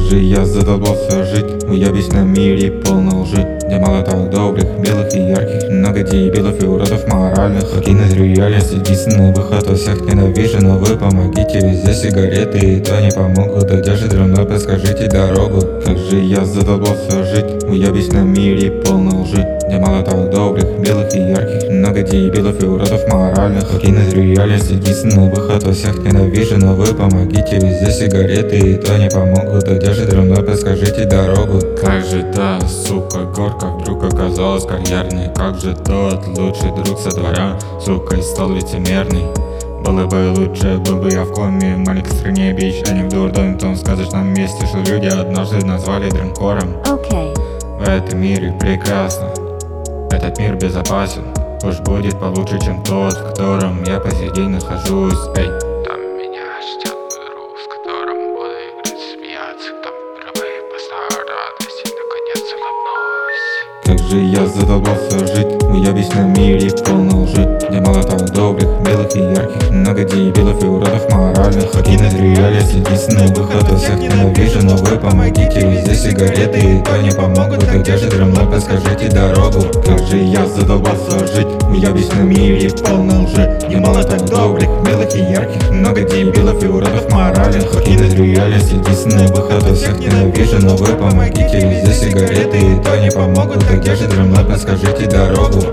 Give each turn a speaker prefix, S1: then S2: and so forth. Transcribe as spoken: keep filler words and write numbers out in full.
S1: же я задолбался жить в уебищном мире полной лжи, где мало так добрых, белых и ярких, много дебилов и уродов моральных. Покинуть реальность — единственный выход, во всех ненавижу, но вы помогите. Везде сигареты и то не помогут, да где же мной, подскажите дорогу. Как же я задолбался жить в уебищном мире полной лжи, где мало так добрых, белых и ярких, много дебилов и уродов моральных. Покинуть реальность — единственный выход, во всех ненавижу, но вы помогите. Везде сигареты и то не помогут, да где же мной, подскажите дорогу.
S2: Как же та, сука, горка вдруг оказалась карьерной? Как же тот лучший друг со двора, сука, стал лицемерный? Было бы лучше, был бы я в коме, в маленькой стране бич, а не в дурдоме, в том сказочном месте, что люди однажды назвали дринкором.
S3: Okay.
S2: В этом мире прекрасно, этот мир безопасен, уж будет получше, чем тот, в котором я по сей день нахожусь. Эй.
S4: Там меня ждет миру, в котором буду играть, смеяться, там впервые познаю радость и наконец улыбнусь.
S1: Как же я задолбался жить в уебищном мире полной лжи, где мало так добрых, белых и ярких, много дебилов и уродов моральных. Покинуть реальность — единственный выход, во всех ненавижу, но вы помогите. Везде сигареты и то не помогут, да где же мной, подскажите дорогу. Как же я задолбался жить в уебищном мире полной лжи, где мало так добрых, белых и ярких, много дебилов и уродов моральных. Покинуть реальность — единственный выход, во всех ненавижу, но вы помогите. Везде сигареты и то не помогут, да где же мной, подскажите дорогу.